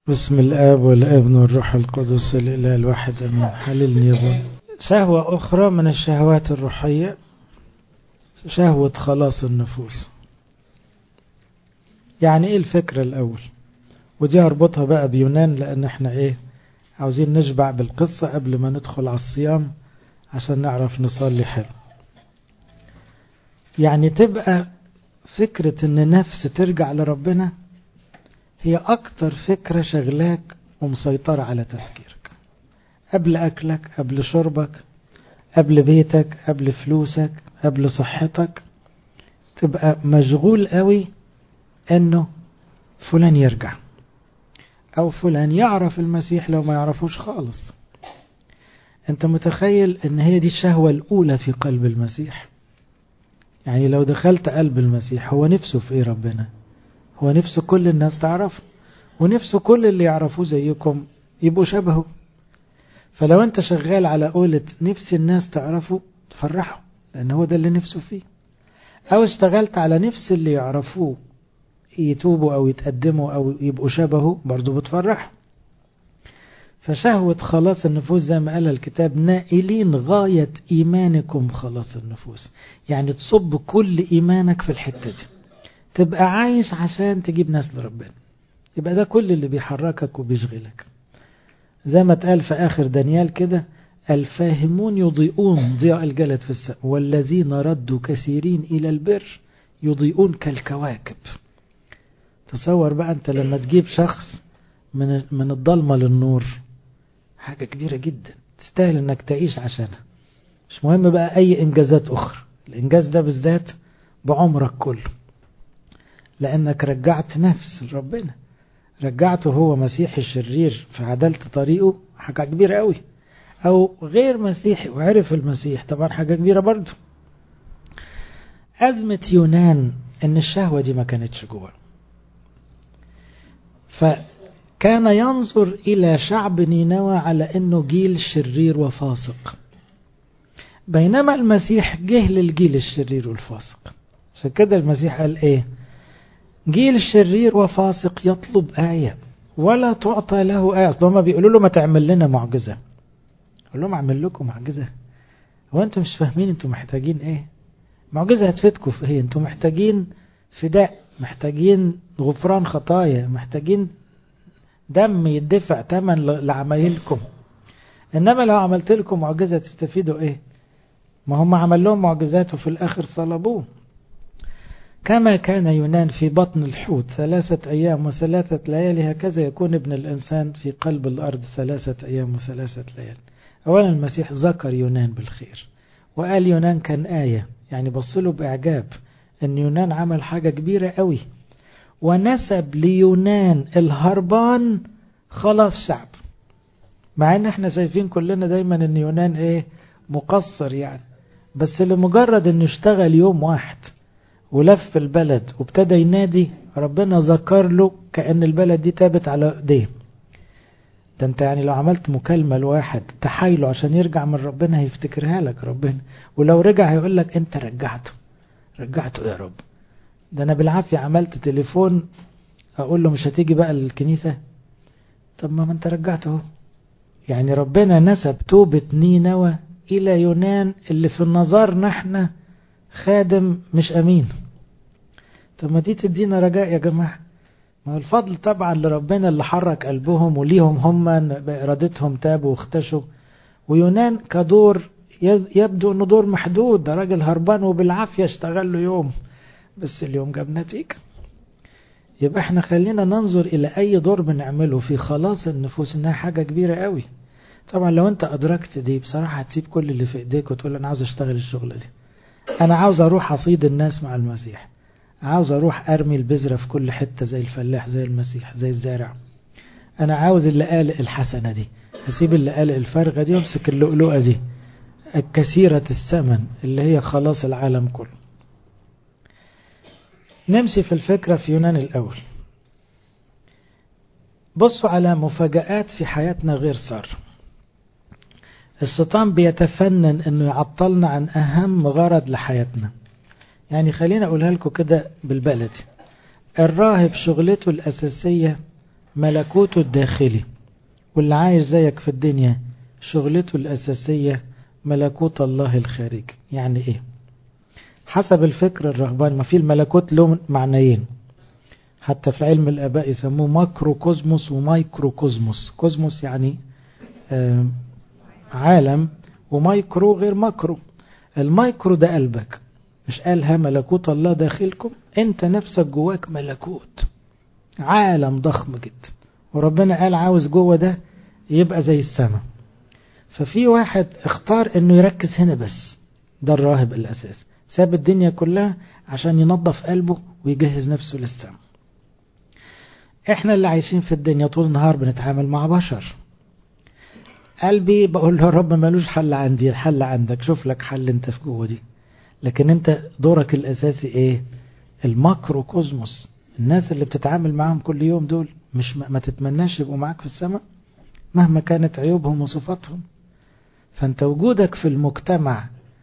بسم الآب والابن والروح القدس الإله الواحد أمين. حللني يا ابن. شهوة أخرى من الشهوات الروحية شهوة خلاص النفوس. يعني إيه الفكرة الأول؟ ودي هربطها بقى بيونان، لأن احنا عاوزين نشبع بالقصة قبل ما ندخل على الصيام عشان نعرف نصلي حلو. يعني تبقى فكرة ان نفس ترجع لربنا هي اكتر فكرة شغلاك ومسيطرة على تفكيرك، قبل اكلك، قبل شربك، قبل بيتك، قبل فلوسك، قبل صحتك. تبقى مشغول قوي انه فلان يرجع او فلان يعرف المسيح لو ما يعرفوش خالص. انت متخيل ان هي دي الشهوة الاولى في قلب المسيح؟ يعني لو دخلت قلب المسيح هو نفسه في ايه؟ ربنا هو نفسه كل الناس تعرفه، ونفسه كل اللي يعرفوه زيكم يبقوا شبهه. فلو انت شغال على قولة نفس الناس تعرفه تفرحه، لان هو ده اللي نفسه فيه، او اشتغلت على نفس اللي يعرفوه يتوبوا او يتقدموا او يبقوا شبهه، برضو بتفرح. فشهوة خلاص النفوس زي ما قال الكتاب نائلين غاية ايمانكم خلاص النفوس، يعني تصب كل ايمانك في الحتة دي، تبقى عايش عشان تجيب ناس لربنا. يبقى ده كل اللي بيحركك وبيشغلك. زي ما اتقال في آخر دانيال كده: الفاهمون يضيئون ضياء الجلد في السماء، والذين ردوا كثيرين إلى البر يضيئون كالكواكب. تصور بقى أنت لما تجيب شخص من الضلمة للنور، حاجة كبيرة جدا تستاهل أنك تعيش عشانها. مش مهم بقى أي إنجازات أخرى، الإنجاز ده بالذات بعمرك كله، لأنك رجعت نفس لربنا، رجعته هو مسيحي الشرير فعدلت طريقه، حاجة كبيرة قوي. او غير مسيحي وعرف المسيح، طبعا حاجة كبيرة برضو. أزمة يونان ان الشهوة دي ما كانتش جوه، فكان ينظر الى شعب نينوى على انه جيل شرير وفاسق، بينما المسيح جه للجيل الشرير والفاسق. عشان كده المسيح قال جيل شرير وفاسق يطلب آية ولا تعطى له آية. أصلا ما بيقولوا له ما تعمل لنا معجزة، قال لهم اعمل لكم معجزة؟ هو انتم مش فاهمين انتم محتاجين ايه؟ معجزة هتفيدكم في ايه؟ انتم محتاجين فداء، محتاجين غفران خطايا، محتاجين دم يدفع ثمن لعمايلكم. انما لو عملت لكم معجزة تستفيدوا ايه؟ ما هم عمل لهم معجزات وفي الاخر صلبوه. كما كان يونان في بطن الحوت 3 أيام و3 ليالي، هكذا يكون ابن الإنسان في قلب الأرض 3 أيام و3 ليالي. أولا المسيح ذكر يونان بالخير، وقال يونان كان آية، يعني بصله بإعجاب أن يونان عمل حاجة كبيرة قوي، ونسب ليونان الهربان خلاص شعب. مع ان احنا شايفين كلنا دايما ان يونان مقصر يعني، بس لمجرد انه اشتغل يوم واحد ولف البلد وابتدى ينادي، ربنا ذكر له كأن البلد دي تابت على ايديه. ده انت يعني لو عملت مكالمة لواحد تحايله عشان يرجع من ربنا هيفتكرها لك ربنا، ولو رجع هيقول لك انت رجعته يا رب. ده انا بالعافية عملت تليفون اقول له مش هتيجي بقى للكنيسة، طب ما انت رجعته. يعني ربنا نسب توبة نينوى الى يونان اللي في النظر نحن خادم مش امين. طب ما دي تدينا رجاء يا جماعة. ما هو الفضل طبعا لربنا اللي حرك قلبهم وليهم هم بإرادتهم تابوا واختشوا. ويونان كدور يبدو انه دور محدود، ده راجل هربان وبالعافية اشتغل له يوم، بس اليوم جاب نتيجة. يبقى احنا خلينا ننظر الى اي دور بنعمله في خلاص النفوس انها حاجة كبيرة قوي. طبعا لو انت ادركت دي بصراحة هتسيب كل اللي في ايديك وتقول انا عاوز اشتغل الشغلة دي، انا عاوز اروح اصيد الناس مع المسيح، عاوز اروح ارمي البذرة في كل حتة زي الفلاح زي المسيح زي الزارع. انا عاوز اللي قال الحسنة دي، هسيب اللي قال الفارغة دي وامسك اللؤلؤة دي الكثيرة الثمن اللي هي خلاص العالم كله. نمشي في الفكرة في يونان الاول. بصوا على مفاجآت في حياتنا غير سار. الشيطان بيتفنن انه يعطلنا عن اهم غرض لحياتنا. يعني خلينا اقولها لكم كده بالبلدي: الراهب شغلته الاساسية ملكوته الداخلي، واللي عايش زيك في الدنيا شغلته الأساسية ملكوت الله الخارجي. يعني إيه؟ حسب الفكر الرهباني، ما في الملكوت له معنيين، حتى في علم الآباء يسموه ماكرو كوزموس ومايكرو كوزموس. كوزموس يعني عالم، ومايكرو غير ماكرو. المايكرو ده قلبك، مش قالها ملكوت الله داخلكم؟ انت نفسك جواك ملكوت، عالم ضخم جدا، وربنا قال عاوز جوه ده يبقى زي السماء. ففي واحد اختار انه يركز هنا بس، ده الراهب الاساس، ساب الدنيا كلها عشان ينظف قلبه ويجهز نفسه للسماء. احنا اللي عايشين في الدنيا طول النهار بنتعامل مع بشر. قلبي بقول له رب مالوش حل عندي، الحل عندك، شوف لك حل انت في جوه دي. لكن انت دورك الاساسي ايه؟ الماكرو كوزموس، الناس اللي بتتعامل معهم كل يوم دول مش ما تتمناش يبقوا معاك في السماء مهما كانت عيوبهم وصفاتهم. فانت وجودك في المجتمع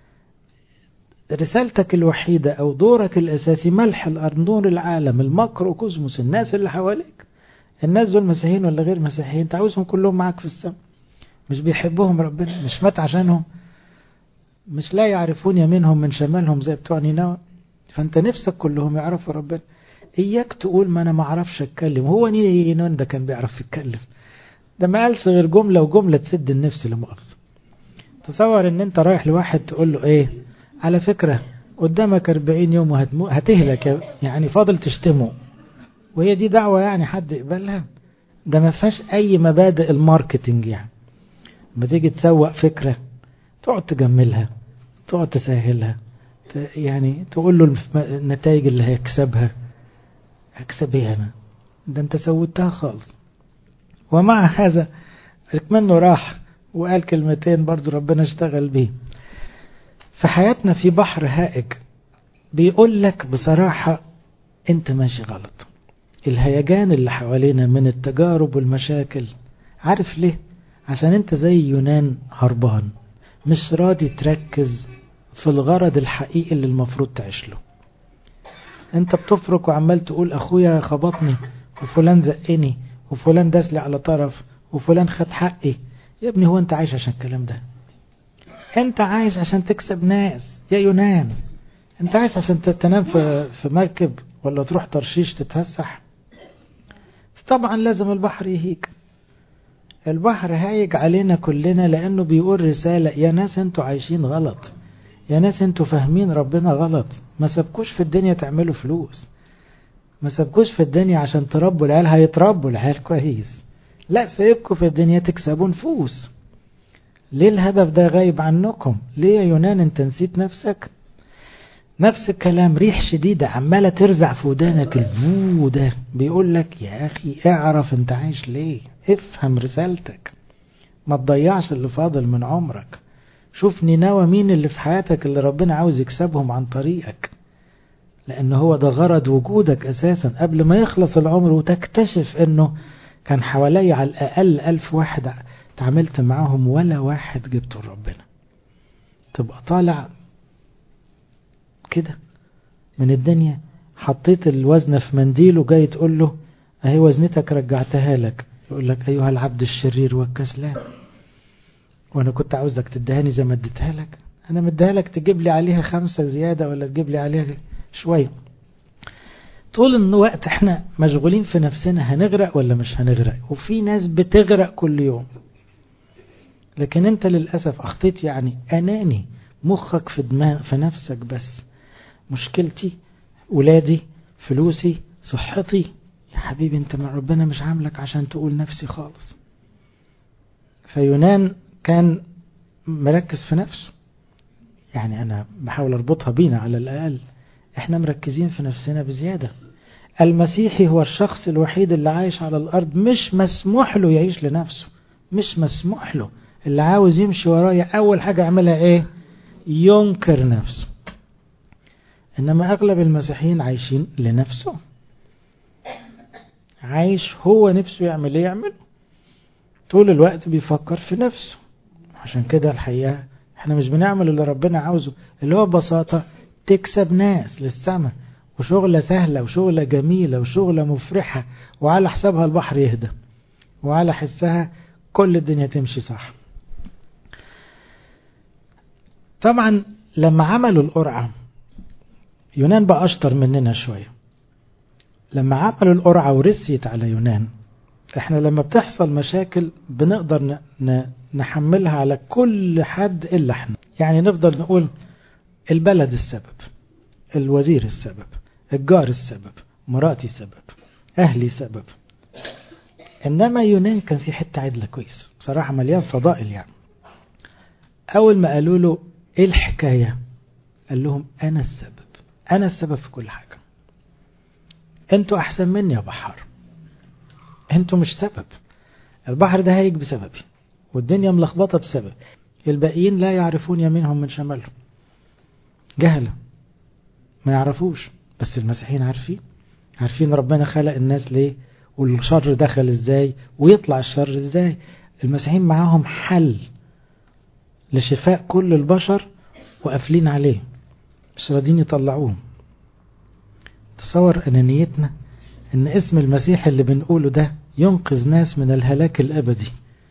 رسالتك الوحيدة او دورك الاساسي ملح الارض، نور العالم، الماكرو كوزموس، الناس اللي حواليك. الناس دول مسيحيين ولا غير مسيحيين، انت عاوزهم كلهم معاك في السماء. مش بيحبهم ربنا، مش مات عشانهم، مش لا يعرفون يمينهم من شمالهم زي بتوع نينوى. فانت نفسك كلهم يعرفوا ربنا. اياك تقول ما انا ما اعرفش اتكلم، هو نينوى ده كان بيعرف يتكلم؟ ده ما قالش غير جملة، وجملة تسد النفس لمؤاخذة. تصور ان انت رايح لواحد تقول له ايه، على فكرة قدامك 40 يوم هتهلك، يعني فاضل تشتمه، وهي دي دعوة يعني حد يقبلها؟ ده ما فيهاش اي مبادئ الماركتينج. يعني لما تيجي تسوق فكرة تقعد تجملها، تقعد تسهلها، يعني تقول له النتائج اللي هيكسبها. هكسب ايه انا؟ ده انت سويتها خالص. ومع هذا منه راح وقال كلمتين برضو ربنا اشتغل بيه. في حياتنا في بحر هائج بيقول لك بصراحة انت ماشي غلط. الهيجان اللي حوالينا من التجارب والمشاكل، عارف ليه؟ عشان انت زي يونان هربان، مش راضي تركز في الغرض الحقيقي اللي المفروض تعيش له. انت بتفرق وعمال تقول اخويا خبطني، وفلان زقني، وفلان داسلي على طرف، وفلان خد حقي. يا ابني هو انت عايش عشان الكلام ده؟ انت عايش عشان تكسب ناس يا يونان؟ انت عايش عشان تنام في مركب ولا تروح ترشيش تتفسح؟ طبعا لازم البحر يهيج. البحر هايج علينا كلنا لانه بيقول رسالة، يا ناس انتوا عايشين غلط، يا ناس انتوا فاهمين ربنا غلط. ما سبكوش في الدنيا تعملوا فلوس، ما سبكوش في الدنيا عشان تربوا العيال، هيتربوا العيال كويس. لا، سيبكوا في الدنيا تكسبوا نفوس. ليه الهدف ده غايب عنكم؟ ليه يا يونان انت نسيت نفسك؟ نفس الكلام، ريح شديدة عمالة ترزع في ودانك، الفو ده بيقول لك يا أخي اعرف انت عايش ليه، افهم رسالتك، ما تضيعش اللي فاضل من عمرك. شوف نينوى مين اللي في حياتك اللي ربنا عاوز يكسبهم عن طريقك، لأن هو ده غرض وجودك أساسا. قبل ما يخلص العمر وتكتشف أنه كان حوالي على الأقل 1000 واحد تعاملت معاهم ولا واحد جبته لربنا، تبقى طالع كده من الدنيا، حطيت الوزن في منديل وجاي تقول له اهي وزنتك رجعتها لك، يقول لك ايها العبد الشرير والكسلان، وانا كنت عاوزك تدهاني زي ما اديتها لك؟ انا مديها لك تجيب لي عليها 5 زيادة ولا تجيب لي عليها شوية. طول الوقت احنا مشغولين في نفسنا، هنغرق ولا مش هنغرق؟ وفي ناس بتغرق كل يوم. لكن انت للأسف اخطيت، يعني اناني، مخك في نفسك بس. مشكلتي ولادي، فلوسي، صحتي. يا حبيبي انت مع ربنا مش عاملك عشان تقول نفسي خالص. فيونان كان مركز في نفسه. يعني انا بحاول اربطها بينا، على الاقل احنا مركزين في نفسنا بزيادة. المسيحي هو الشخص الوحيد اللي عايش على الارض مش مسموح له يعيش لنفسه، مش مسموح له. اللي عاوز يمشي ورايا اول حاجة يعملها ايه؟ ينكر نفسه. إنما أغلب المسيحيين عايشين لنفسه، عايش هو نفسه يعمل ايه يعمل، طول الوقت بيفكر في نفسه. عشان كده الحقيقة احنا مش بنعمل اللي ربنا عاوزه، اللي هو ببساطة تكسب ناس للسماء وشغلة سهلة وشغلة جميلة وشغلة مفرحة، وعلى حسابها البحر يهدى، وعلى حسها كل الدنيا تمشي صح. طبعا لما عملوا القرعة، يونان بقى أشطر مننا شوية. لما عملوا القرعة ورسيت على يونان، احنا لما بتحصل مشاكل بنقدر نحملها على كل حد إلا احنا. يعني نفضل نقول البلد السبب، الوزير السبب، الجار السبب، مراتي السبب، أهلي سبب. إنما يونان كان في حتة عدلة كويس بصراحة، مليان فضائل. يعني أول ما قالوا له إيه الحكاية، قال لهم أنا السبب، أنا السبب في كل حاجة. أنتوا أحسن مني يا بحار، أنتوا مش سبب. البحر ده هيج بسببي، والدنيا ملخبطة بسبب. الباقيين لا يعرفون يمينهم من شمالهم، جهلة ما يعرفوش. بس المسيحيين عارفين ربنا خلق الناس ليه، والشر دخل ازاي، ويطلع الشر ازاي. المسيحيين معاهم حل لشفاء كل البشر، وقافلين عليه مش راضين يطلعوه. تصور أنانيتنا ان اسم المسيح اللي بنقوله ده ينقذ ناس من الهلاك الأبدي،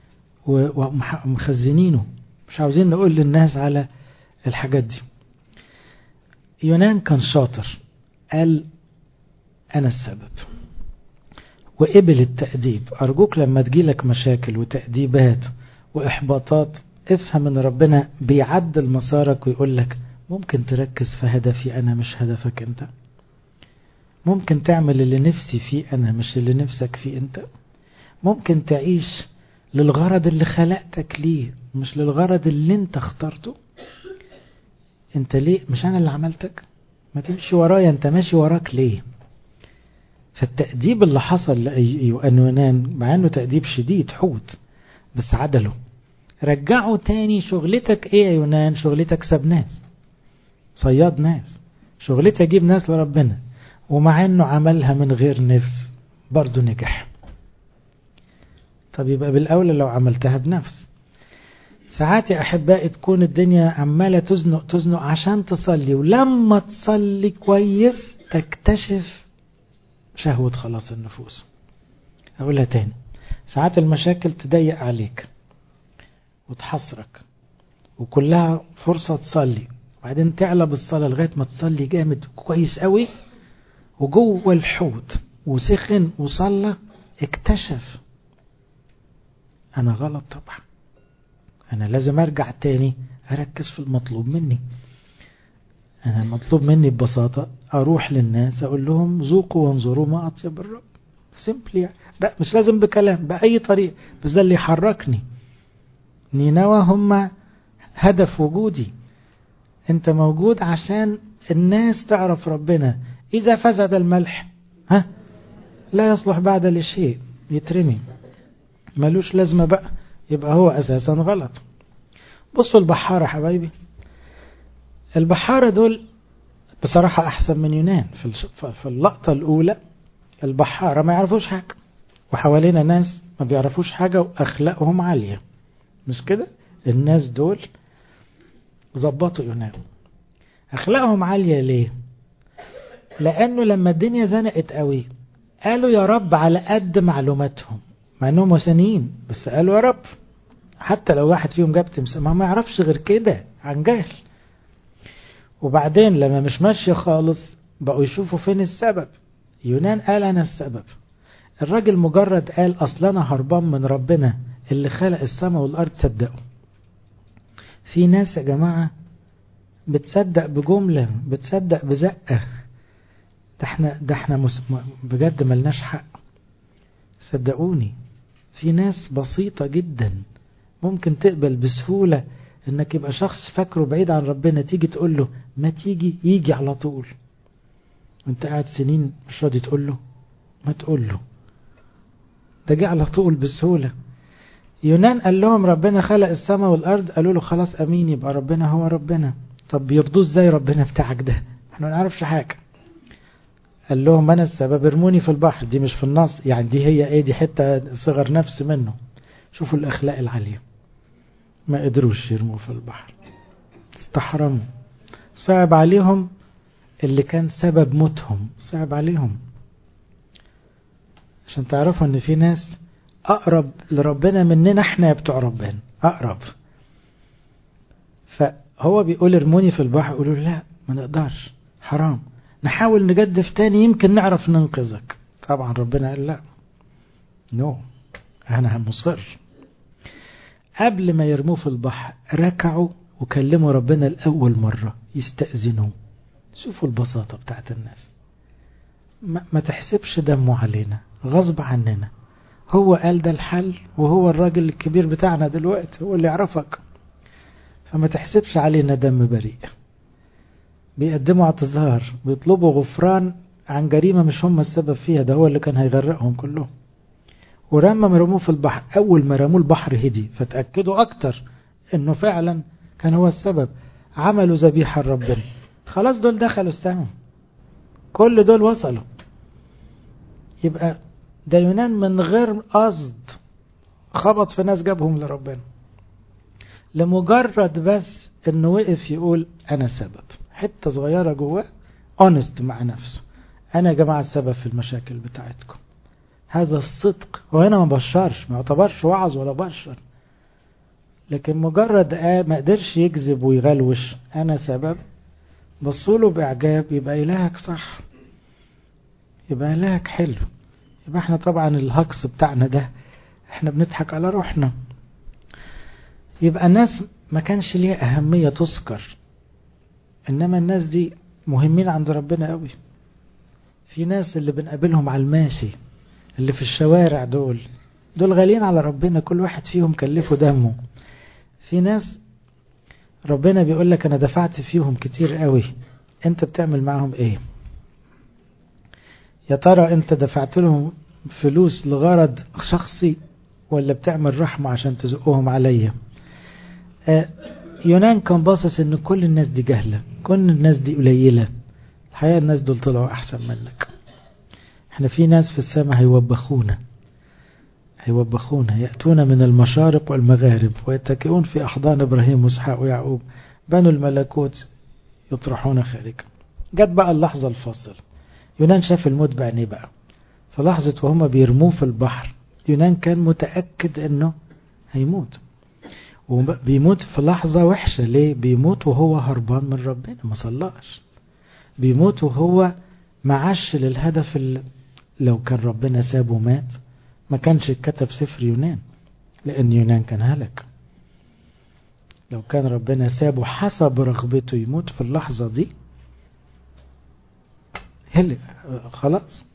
ومخزنينه مش عاوزين نقول للناس على الحاجات دي. يونان كان شاطر، قال أنا السبب، وقبل التأديب. أرجوك لما تجيلك مشاكل وتأديبات وإحباطات، افهم ان ربنا بيعدل مسارك ويقول لك ممكن تركز في هدفي أنا مش هدفك أنت، ممكن تعمل اللي نفسي فيه أنا مش اللي نفسك فيه أنت، ممكن تعيش للغرض اللي خلقتك ليه مش للغرض اللي انت اخترته. انت ليه؟ مش أنا اللي عملتك، ما تمشي ورايا، انت ماشي وراك ليه؟ فالتأديب اللي حصل ليونان، مع انه تأديب شديد حوت، بس عدله، رجعوا تاني. شغلتك ايه يا يونان؟ شغلتك ساب ناس، صياد ناس، شغلتك اجيب ناس لربنا. ومع انه عملها من غير نفس برضو نجح. طب يبقى بالاولى لو عملتها بنفس. ساعات يا احبائي تكون الدنيا عمالة تزنق عشان تصلي، ولما تصلي كويس تكتشف شهوة خلاص النفوس. أقولها تاني، ساعات المشاكل تضيق عليك وتحصرك، وكلها فرصة تصلي، وبعدين تعلى بالصلاة لغاية ما تصلي جامد كويس قوي، وجوه الحوت وسخن وصلى، اكتشف أنا غلط طبعا، أنا لازم أرجع تاني أركز في المطلوب مني. أنا المطلوب مني ببساطة أروح للناس أقول لهم ذوقوا وانظروا ما أطيب الرب. سيمبلي، لا مش لازم بكلام، بأي طريقة، بس ده اللي يحركني. نينوى هم هدف وجودي. أنت موجود عشان الناس تعرف ربنا. إذا فسد الملح لا يصلح بعد لشيء، يترمي ملوش لازمة بقى، يبقى هو أساسا غلط. بصوا البحارة حبايبي، البحارة دول بصراحة أحسن من يونان. في اللقطة الأولى البحارة ما يعرفوش حاجة، وحوالينا ناس ما بيعرفوش حاجة وأخلاقهم عالية، مش كده؟ الناس دول ظبطوا يونان. أخلاقهم عالية ليه؟ لأنه لما الدنيا زنقت قوي قالوا يا رب على قد معلوماتهم، مع أنهم وثنيين، بس قالوا يا رب. حتى لو واحد فيهم جاب تمثال ما يعرفش غير كده عن جهل. وبعدين لما مش ماشية خالص بقوا يشوفوا فين السبب. يونان قال أنا السبب. الراجل مجرد قال أصلا أنا هربان من ربنا اللي خلق السماء والأرض. صدقوا. في ناس يا جماعة بتصدق بجملة، بتصدق بزقة. ده احنا بجد ملناش حق. صدقوني، في ناس بسيطة جدا ممكن تقبل بسهولة انك يبقى شخص فاكره بعيد عن ربنا، تيجي تقول له ما تيجي، يجي على طول. وانت قاعد سنين مش راضي تقول له، ما تقول له، ده جه على طول بسهولة. يونان قال لهم ربنا خلق السماء والأرض، قالوا له خلاص أمين، يبقى ربنا هو ربنا. طب يرضوه ازاي ربنا بتاعك ده؟ احنا ما نعرفش حاجة. قال لهم أنا السبب، ارموني في البحر. دي مش في النص يعني، دي هي ايه، دي حتة صغر نفس منه. شوفوا الأخلاق العالية، ما قدروش يرموا في البحر، استحرموا، صعب عليهم اللي كان سبب موتهم صعب عليهم. عشان تعرفوا ان في ناس اقرب لربنا مننا احنا بتوع ربنا اقرب. فهو بيقول ارموني في البحر، يقولوا لا ما نقدرش حرام، نحاول نجدف تاني يمكن نعرف ننقذك. طبعا ربنا قال لا، نو انا مصر. قبل ما يرموه في البحر ركعوا وكلموا ربنا الأول مرة يستأذنوا. شوفوا البساطة بتاعت الناس، ما تحسبش دمه علينا غصب عننا. هو قال ده الحل، وهو الراجل الكبير بتاعنا دلوقتي هو اللي يعرفك، فما تحسبش علينا دم بريء. بيقدموا اعتذار، بيطلبوا غفران عن جريمة مش هم السبب فيها، ده هو اللي كان هيغرقهم كلهم. ولما رموه في البحر، أول ما رموه البحر هدي، فتأكدوا أكتر إنه فعلا كان هو السبب. عملوا ذبيحة لربنا، خلاص دول دخلوا السماء، كل دول وصلوا. يبقى ده يونان من غير قصد خبط في ناس جابهم لربنا، لمجرد بس إنه وقف يقول أنا سبب. حتة صغيرة جواه honest مع نفسه، أنا يا جماعة السبب في المشاكل بتاعتكم. هذا الصدق. وهنا ما بشرش، ما يعتبرش وعظ ولا بشر، لكن مجرد ما قدرش يكذب ويغلوش أنا سبب، بصوله بإعجاب. يبقى إلهك صح، يبقى إلهك حلو. يبقى احنا طبعا الهكس بتاعنا ده احنا بنضحك على روحنا. يبقى الناس ما كانش ليها أهمية تذكر، إنما الناس دي مهمين عند ربنا قوي. في ناس اللي بنقابلهم على الماشي، اللي في الشوارع، دول غاليين على ربنا، كل واحد فيهم كلفه دمه. في ناس ربنا بيقول لك أنا دفعت فيهم كتير قوي، أنت بتعمل معهم إيه؟ يا ترى أنت دفعت لهم فلوس لغرض شخصي، ولا بتعمل رحمة عشان تزقهم عليا؟ يونان كان باصص إن كل الناس دي جهلة، كل الناس دي قليلة. الحقيقة الناس دول طلعوا أحسن منك. احنا في ناس في السماء هيوبخونا، يأتون من المشارق والمغارب ويتكئون في أحضان إبراهيم وإسحاق ويعقوب، بنو الملكوت يطرحون خارج. جت بقى اللحظة الفاصل، يونان شاف الموت بعينيه بقى. في لحظة وهم بيرموه في البحر، يونان كان متأكد انه هيموت، وبيموت في لحظة وحشة. ليه بيموت؟ وهو هربان من ربنا، ما صلاش. بيموت وهو معاش للهدف لو كان ربنا سابه مات ما كانش كتب سفر يونان، لأن يونان كان هلك. لو كان ربنا سابه حسب رغبته يموت في اللحظة دي، هلك خلاص.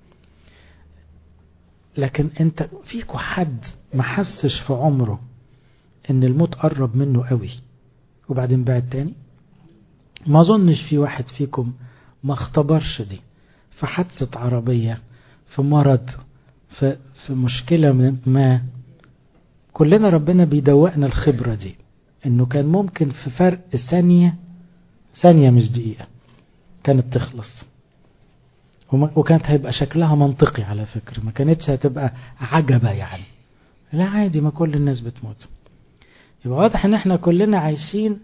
لكن انت فيكو حد ما حسش في عمره ان الموت قرب منه قوي وبعدين بعد تاني؟ ما ظنش في واحد فيكم ما اختبرش دي، في حادثة عربية، في مرض، في مشكلة ما. كلنا ربنا بيدوقنا الخبرة دي، انه كان ممكن في فرق ثانية مش دقيقة كانت تخلص، وكانت هيبقى شكلها منطقي على فكرة، ما كانتش هتبقى عجبة يعني. لا عادي، ما كل الناس بتموت. يبقى واضح ان احنا كلنا عايشين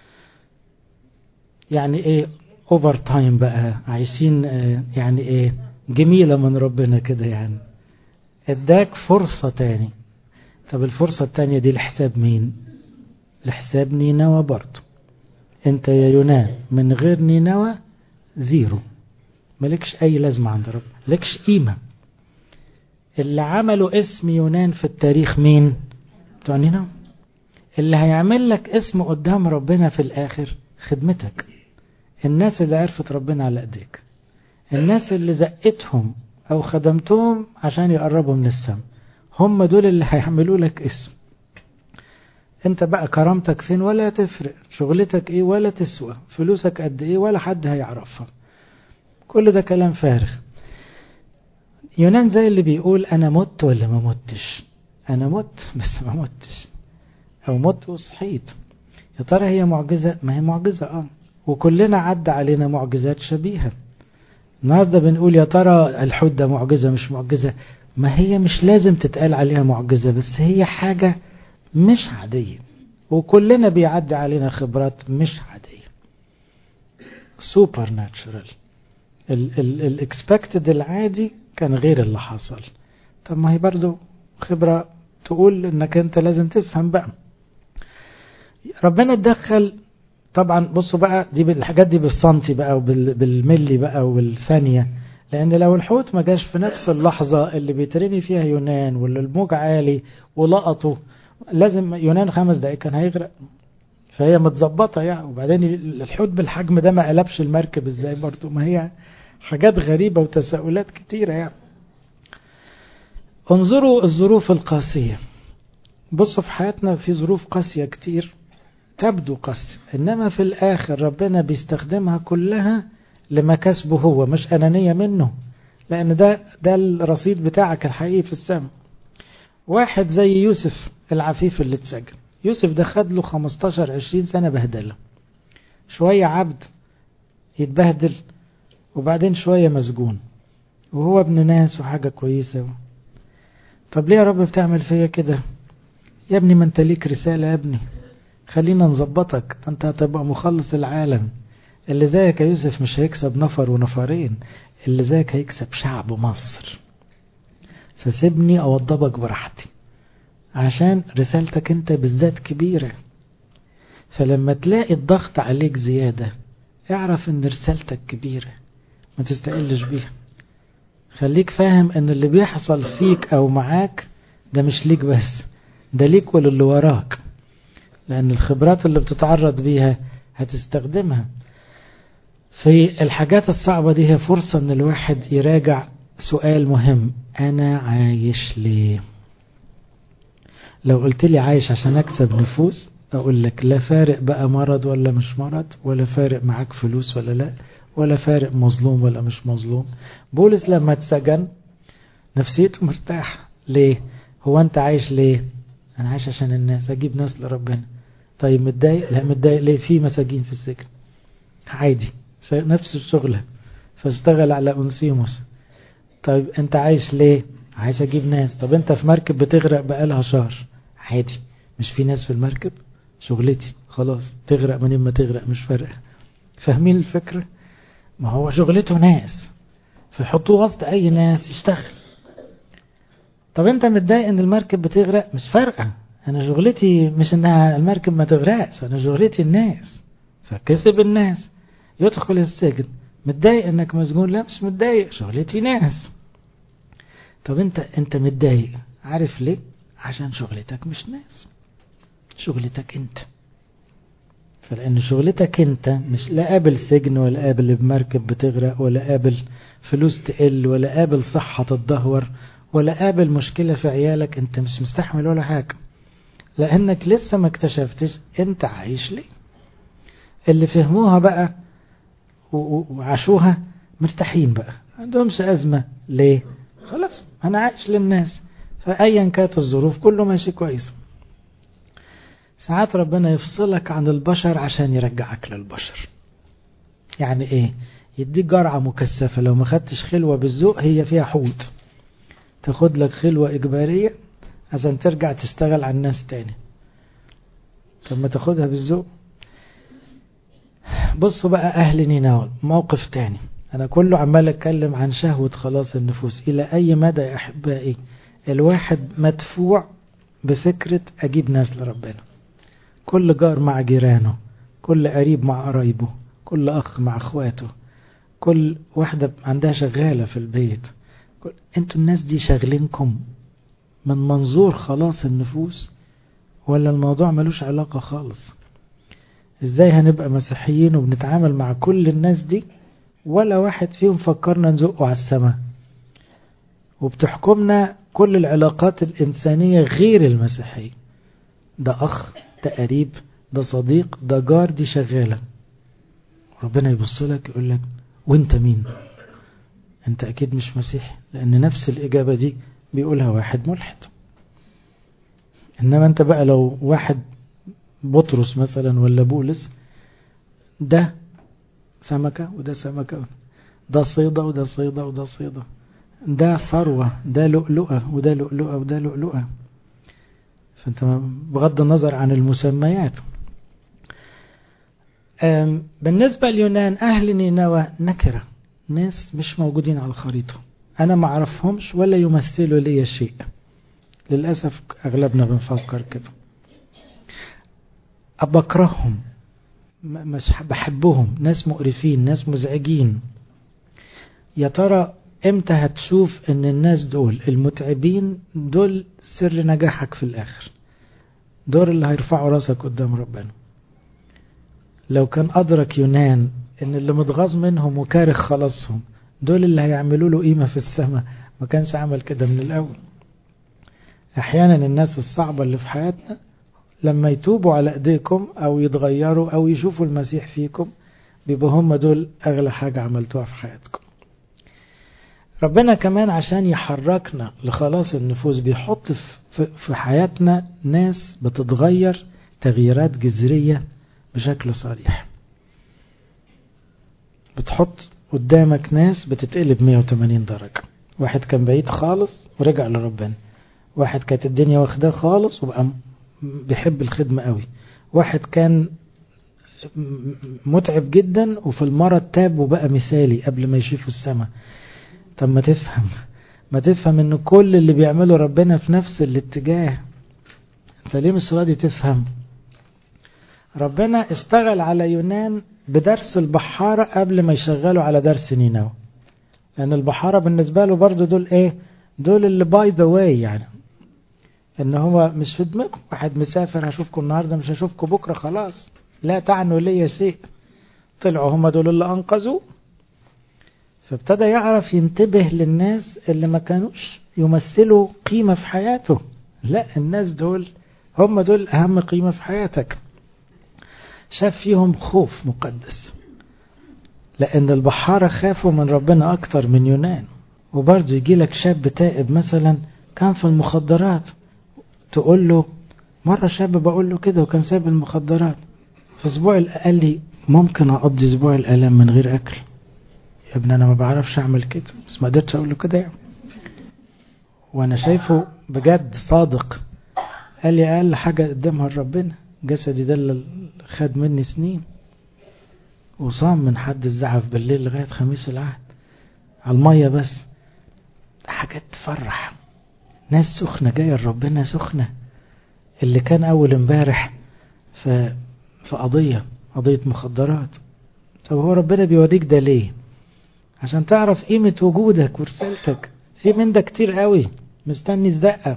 يعني ايه اوفر تايم بقى، عايشين يعني ايه جميلة من ربنا كده، يعني اداك فرصة تاني. طب الفرصة التانية دي لحساب مين؟ لحساب نينوى برضو. انت يا يونان من غير نينوى زيرو، ملكش اي لازمة عند رب، ملكش قيمة. اللي عملوا اسم يونان في التاريخ مين؟ بتوع نينوى. اللي هيعمل لك اسم قدام ربنا في الاخر خدمتك، الناس اللي عرفت ربنا على ايديك، الناس اللي زقتهم او خدمتهم عشان يقربوا من السماء، هم دول اللي هيعملوا لك اسم. انت بقى كرامتك فين ولا تفرق، شغلتك ايه ولا تسوى، فلوسك قد ايه ولا حد هيعرفها، كل ده كلام فارغ. يونان زي اللي بيقول انا مت ولا ما متش، انا مت بس ما متش، او مت وصحيت. يا ترى هي معجزة؟ ما هي معجزة وكلنا عدى علينا معجزات شبيهة. النهارده بنقول يا ترى الحوت ده معجزة مش معجزة؟ ما هي مش لازم تتقال عليها معجزة، بس هي حاجة مش عادية، وكلنا بيعدي علينا خبرات مش عادية، سوبر ناتشرال. الاكسبكتد العادي كان غير اللي حصل. طب ما هي برضو خبرة تقول انك انت لازم تفهم بقى. ربنا اتدخل طبعا. بصوا بقى دي الحاجات دي بالسنتي بقى وبالملي بقى وبالثانية، لان لو الحوت ما جاش في نفس اللحظة اللي بيترمي فيها يونان واللي الموج عالي ولقطه، لازم يونان 5 دقايق كان هيغرق. فهي متظبطة يعني. وبعدين الحوت بالحجم ده ما قلبش المركب ازاي برضو؟ ما هي حاجات غريبة وتساؤلات كتيرة يعني. انظروا الظروف القاسية. بصوا في حياتنا في ظروف قاسية كتير تبدو قاسية، انما في الاخر ربنا بيستخدمها كلها لمكاسبه هو، مش انانية منه، لان ده الرصيد بتاعك الحقيقي في السماء. واحد زي يوسف العفيف اللي اتسجن، يوسف ده خد له 15-20 سنة بهدله، شوية عبد يتبهدل وبعدين شوية مسجون وهو ابن ناس وحاجة كويسة. طب ليه يا رب بتعمل فيا كده؟ يا ابني ما انت ليك رسالة يا ابني، خلينا نظبطك، انت هتبقى مخلص العالم. اللي زيك يا يوسف مش هيكسب نفر ونفرين، اللي زيك هيكسب شعب مصر، فسيبني اوضبك براحتي عشان رسالتك انت بالذات كبيرة. فلما تلاقي الضغط عليك زيادة اعرف ان رسالتك كبيرة، ما تستقلش بيها. خليك فاهم ان اللي بيحصل فيك او معاك ده مش ليك بس، ده ليك وللي وراك، لان الخبرات اللي بتتعرض بيها هتستخدمها في الحاجات الصعبة دي. هي فرصة ان الواحد يراجع سؤال مهم: انا عايش ليه؟ لو قلت لي عايش عشان اكسب نفوس، اقول لك لا فارق بقى مرض ولا مش مرض، ولا فارق معاك فلوس ولا لا، ولا فارق مظلوم ولا مش مظلوم. بولس لما اتسجن نفسيته مرتاح. ليه؟ هو انت عايش ليه؟ انا عايش عشان الناس، اجيب ناس لربنا. طيب متضايق؟ لا متضايق ليه؟ في مساجين في السجن عادي نفس الشغلة، فاشتغل على أنسيموس. طيب انت عايش ليه؟ عايز اجيب ناس. طب انت في مركب بتغرق بقالها شهر، عادي، مش في ناس في المركب؟ شغلتي خلاص، تغرق من ما تغرق مش فارقة. فاهمين الفكرة؟ ما هو شغلته ناس، فيحطوه وسط اي ناس يشتغل. طب انت متضايق ان المركب بتغرق؟ مش فارقة، انا شغلتي مش انها المركب ما تغرقش، انا شغلتي الناس. فكسب الناس يدخل السجن. متضايق انك مسجون؟ لا مش متضايق، شغلتي ناس. طب انت متضايق، عارف ليه؟ عشان شغلتك مش ناس، شغلتك انت. فلان شغلتك انت مش لا قابل سجن ولا قابل بمركب بتغرق ولا قابل فلوس تقل ولا قابل صحة تتدهور ولا قابل مشكلة في عيالك، انت مش مستحمل ولا حاجة، لانك لسه ما اكتشفتش انت عايش ليه. اللي فهموها بقى وعاشوها مرتاحين بقى، عندهمش أزمة. ليه؟ خلاص أنا عايش للناس، فأيا كانت الظروف كله ماشي كويس. ساعات ربنا يفصلك عن البشر عشان يرجعك للبشر. يعني إيه؟ يديك جرعة مكثفة، لو ما خدتش خلوة بالذوق هي فيها حوت، تاخد لك خلوة إجبارية عشان ترجع تشتغل على الناس تاني. طب ما تاخدها بالذوق. بصوا بقى أهل نينوى، موقف تاني. أنا كله عمال أتكلم عن شهوة خلاص النفوس. إلى أي مدى يا أحبائي الواحد مدفوع بفكرة أجيب ناس لربنا؟ كل جار مع جيرانه، كل قريب مع قرايبه، كل أخ مع أخواته، كل واحدة عندها شغالة في البيت. أنتوا الناس دي شغلينكم من منظور خلاص النفوس، ولا الموضوع ملوش علاقة خالص؟ ازاي هنبقى مسيحيين وبنتعامل مع كل الناس دي ولا واحد فيهم فكرنا نزقه على السماء؟ وبتحكمنا كل العلاقات الإنسانية غير المسيحية، ده أخ، ده قريب، ده صديق، ده جار، دي شغالة. ربنا يبص لك يقول لك وانت مين؟ انت اكيد مش مسيحي، لان نفس الإجابة دي بيقولها واحد ملحد. انما انت بقى لو واحد بطرس مثلا ولا بولس، ده سمكة وده سمكة، ده صيدة وده صيدة وده صيدة، ده ثروة ده لؤلؤة وده لؤلؤة وده لؤلؤة. فانت بغض النظر عن المسميات. بالنسبة ليونان أهل نينوى نكرة، ناس مش موجودين على الخريطة، أنا ما أعرفهمش ولا يمثلوا لي شيء. للأسف أغلبنا بنفكر كده. بكرههم، مش بحبهم، ناس مقرفين، ناس مزعجين. يا ترى امتى هتشوف ان الناس دول المتعبين دول سر نجاحك في الآخر، دول اللي هيرفعوا راسك قدام ربنا؟ لو كان أدرك يونان ان اللي متغاظ منهم وكاره خلاصهم دول اللي هيعملوا له قيمة في السماء، ما كانش عمل كده من الأول. أحيانا الناس الصعبة اللي في حياتنا لما يتوبوا على ايديكم او يتغيروا او يشوفوا المسيح فيكم بيبقوا هم دول اغلى حاجة عملتوها في حياتكم. ربنا كمان عشان يحركنا لخلاص النفوس بيحط في حياتنا ناس بتتغير تغييرات جذرية بشكل صريح. بتحط قدامك ناس بتتقلب 180 درجة. واحد كان بعيد خالص ورجع لربنا، واحد كانت الدنيا واخداه خالص وبقى بيحب الخدمة قوي، واحد كان متعب جدا وفي المرض تاب وبقى مثالي قبل ما يشوفوا السماء. طب ما تفهم ان كل اللي بيعمله ربنا في نفس الاتجاه. انت ليه مش راضي تفهم؟ ربنا اشتغل على يونان بدرس البحارة قبل ما يشغلوا على درس نينوى، لان البحارة بالنسبة له برضو دول ايه؟ دول اللي باي ذا واي، يعني ان هو مش في دماغه واحد مسافر هشوفكم النهاردة مش هشوفكم بكرة خلاص، لا تعنوا لي شيء. طلعوا هم دول اللي انقذوا. فابتدى يعرف ينتبه للناس اللي ما كانوش يمثلوا قيمة في حياته. لا، الناس دول هم دول اهم قيمة في حياتك. شاف فيهم خوف مقدس، لان البحارة خافوا من ربنا اكتر من يونان. وبرضه يجي لك شاب تائب مثلا كان في المخدرات، تقول له مرة شاب بقول له كده وكان ساب المخدرات، في اسبوع قال لي ممكن اقضي اسبوع الالام من غير اكل. يا ابني انا ما بعرفش اعمل كده، بس ما قدرتش اقول له كده يعني. وانا شايفه بجد صادق. قال لي اقل حاجة قدامها لربنا، جسدي ده اللي خد مني سنين، وصام من حد الزعف بالليل لغاية خميس العهد على المية بس. حاجات تفرح. ناس سخنة جاية لربنا سخنة. اللي كان اول امبارح في قضية مخدرات. طب هو ربنا بيوريك ده ليه؟ عشان تعرف قيمة وجودك ورسالتك. في من ده كتير قوي مستني الزقة.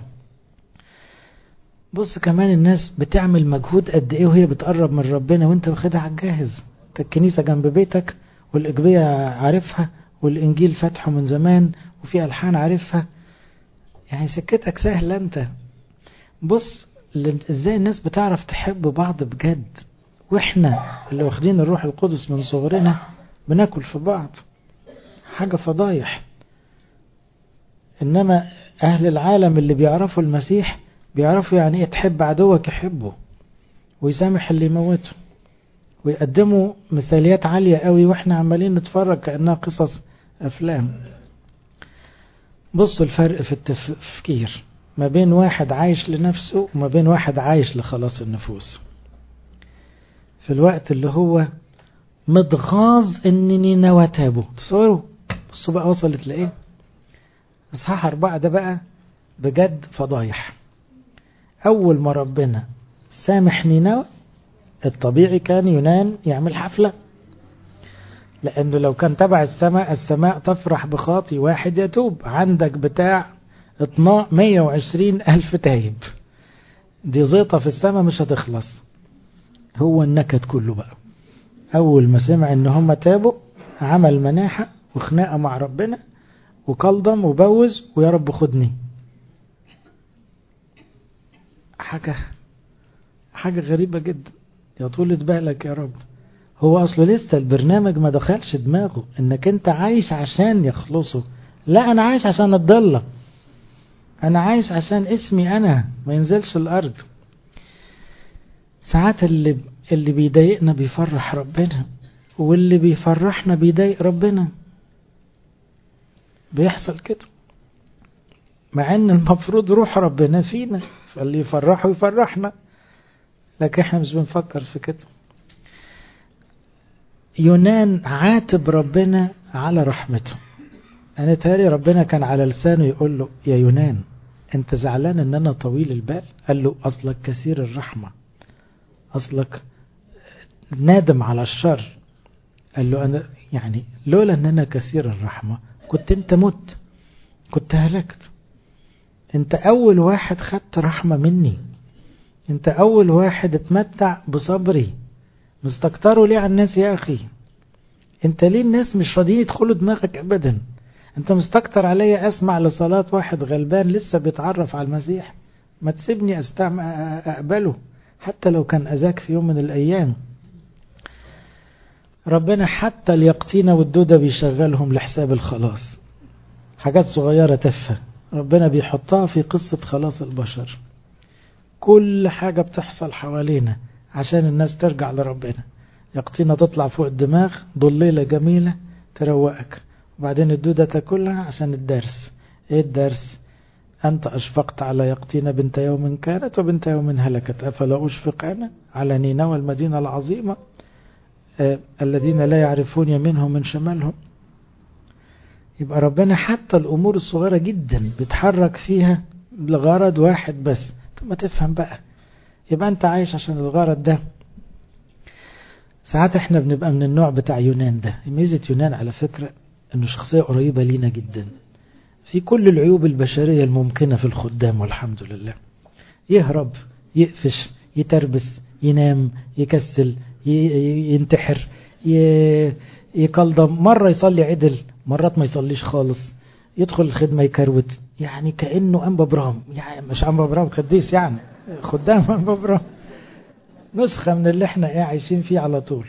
بص كمان الناس بتعمل مجهود قد ايه وهي بتقرب من ربنا وانت واخدها على الجاهز. الكنيسة جنب بيتك والإقبية عارفها والإنجيل فتحه من زمان وفي ألحان عارفها، يعني سكتك سهلة انت. بص ازاي الناس بتعرف تحب بعض بجد، واحنا اللي واخدين الروح القدس من صغرنا بناكل في بعض. حاجة فضايح. انما اهل العالم اللي بيعرفوا المسيح بيعرفوا يعني ايه تحب عدوك يحبه ويسامح اللي يموته، ويقدموا مثاليات عالية قوي واحنا عمالين نتفرج كأنها قصص افلام. بصوا الفرق في التفكير ما بين واحد عايش لنفسه وما بين واحد عايش لخلاص النفوس. في الوقت اللي هو متغاظ ان نينوى تابوا، تصوروا بصوا بقى وصلت لايه. اصحاح 4 ده بقى بجد فضايح. اول ما ربنا سامح نينوى الطبيعي كان يونان يعمل حفلة، لانه لو كان تبع السماء تفرح بخاطي واحد يتوب. عندك بتاع 120 ألف تايب، دي زيطة في السماء مش هتخلص. هو النكد كله بقى أول ما سمع إن هم تابوا عمل مناحة وخناقة مع ربنا وقلضم وبوز ويا رب خدني. حاجة غريبة جدا. يا طولة بالك يا رب. هو أصله لسه البرنامج ما دخلش دماغه إنك أنت عايش عشان يخلصه. لا، أنا عايش عشان الضلة، أنا عايش عشان اسمي أنا ما ينزلش الأرض. ساعات اللي بيضايقنا بيفرح ربنا، واللي بيفرحنا بيضايق ربنا. بيحصل كده مع ان المفروض روح ربنا فينا، فاللي يفرحه يفرحنا، لكن احنا مش بنفكر في كده. يونان عاتب ربنا على رحمته. أنا تهيألي ربنا كان على لسانه يقول له يا يونان أنت زعلان أن أنا طويل البال؟ قال له أصلك كثير الرحمة، أصلك نادم على الشر. قال له أنا يعني لولا أن أنا كثير الرحمة كنت أنت مت، كنت هلكت. أنت أول واحد خدت رحمة مني، أنت أول واحد اتمتع بصبري. مستكتروا ليه على الناس يا أخي؟ أنت ليه الناس مش راضيين يدخلوا دماغك أبدا؟ أنت مستكتر عليا أسمع لصلاة واحد غلبان لسه بيتعرف على المسيح، ما تسيبني أقبله حتى لو كان أذاك في يوم من الأيام. ربنا حتى اليقطينة والدودة بيشغلهم لحساب الخلاص، حاجات صغيرة تافهة ربنا بيحطها في قصة خلاص البشر. كل حاجة بتحصل حوالينا عشان الناس ترجع لربنا. يقطينة تطلع فوق الدماغ، ضليلة جميلة تروقك، وبعدين الدودة تاكلها عشان الدرس. ايه الدرس؟ أنت أشفقت على يقطينة بنت يوم كانت وبنت يوم هلكت، أفلا أشفق أنا على نينوى المدينة العظيمة الذين لا يعرفون يمينهم من شمالهم. يبقى ربنا حتى الأمور الصغيرة جدا بيتحرك فيها لغرض واحد بس. طب ما تفهم بقى، يبقى أنت عايش عشان الغرض ده. ساعات احنا بنبقى من النوع بتاع يونان ده. ميزة يونان على فكرة انه شخصية قريبة لينا جدا في كل العيوب البشرية الممكنة في الخدام، والحمد لله. يهرب، يقفش، يتربس، ينام، يكسل، ينتحر، يقلضم، مرة يصلي عدل، مرات ما يصليش خالص، يدخل الخدمة يكروت، يعني كأنه أنبا برام، يعني مش أنبا برام قديس، يعني خدام أنبا برام، نسخة من اللي احنا عايشين فيه على طول.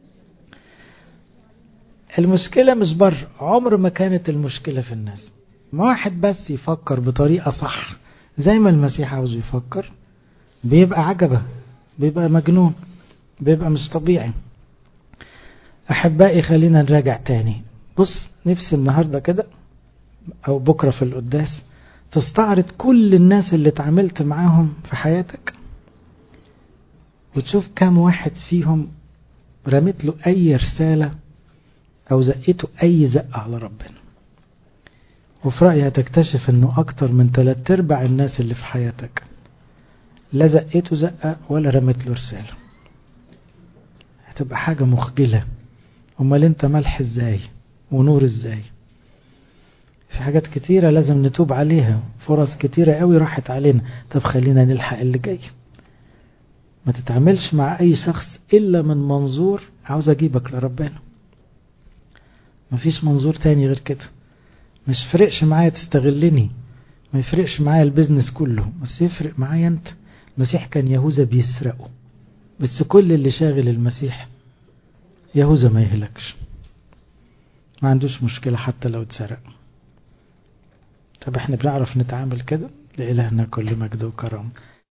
المشكلة مش بره، عمر ما كانت المشكلة في الناس. ما واحد بس يفكر بطريقة صح زي ما المسيح عاوز يفكر بيبقى عجبة، بيبقى مجنون، بيبقى مش طبيعي. أحبائي خلينا نراجع تاني. بص، نفسي النهاردة كده أو بكرة في القداس تستعرض كل الناس اللي اتعاملت معاهم في حياتك وتشوف كم واحد فيهم رميت له أي رسالة أو زقيته أي زقة على ربنا. وفي رأيي هتكتشف أنه أكتر من 3/4 الناس اللي في حياتك لا زقيته زقة ولا رميت له رسالة. هتبقى حاجة مخجلة. أمال أنت ملح إزاي ونور إزاي؟ في حاجات كتيرة لازم نتوب عليها، فرص كتيرة قوي راحت علينا. طب خلينا نلحق اللي جاي. ما تتعاملش مع أي شخص إلا من منظور عاوز أجيبك لربنا. مفيش منظور تاني غير كده. مش فرقش معايا تستغلني، ما يفرقش معايا البيزنس كله، بس يفرق معايا أنت. المسيح كان يهوذا بيسرقه، بس كل اللي شاغل المسيح يهوذا ما يهلكش، ما عندوش مشكلة حتى لو اتسرق. طب احنا بنعرف نتعامل كده؟ لإلهنا كل مجد وكرم.